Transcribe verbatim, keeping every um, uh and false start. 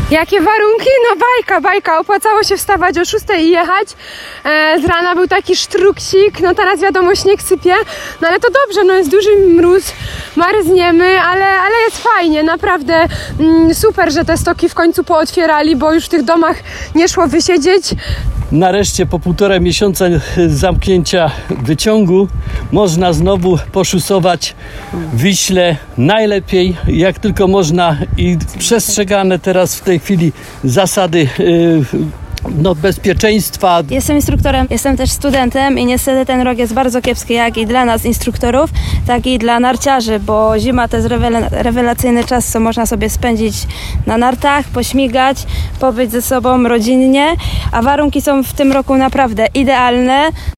Jakie warunki? No bajka, bajka. Opłacało się wstawać o szóstej i jechać. E, z rana był taki sztruksik, no teraz wiadomo, śnieg sypie. No ale to dobrze, no jest duży mróz, marzniemy, ale, ale jest fajnie, naprawdę mm, super, że te stoki w końcu pootwierali, bo już w tych domach nie szło wysiedzieć. Nareszcie po półtora miesiąca zamknięcia wyciągu można znowu poszusować Wiślę najlepiej jak tylko można i przestrzegane teraz w tej chwili zasady yy, no, bezpieczeństwa. Jestem instruktorem, jestem też studentem i niestety ten rok jest bardzo kiepski jak i dla nas instruktorów, tak i dla narciarzy, bo zima to jest rewela- rewelacyjny czas, co można sobie spędzić na nartach, pośmigać, pobyć ze sobą rodzinnie, a warunki są w tym roku naprawdę idealne.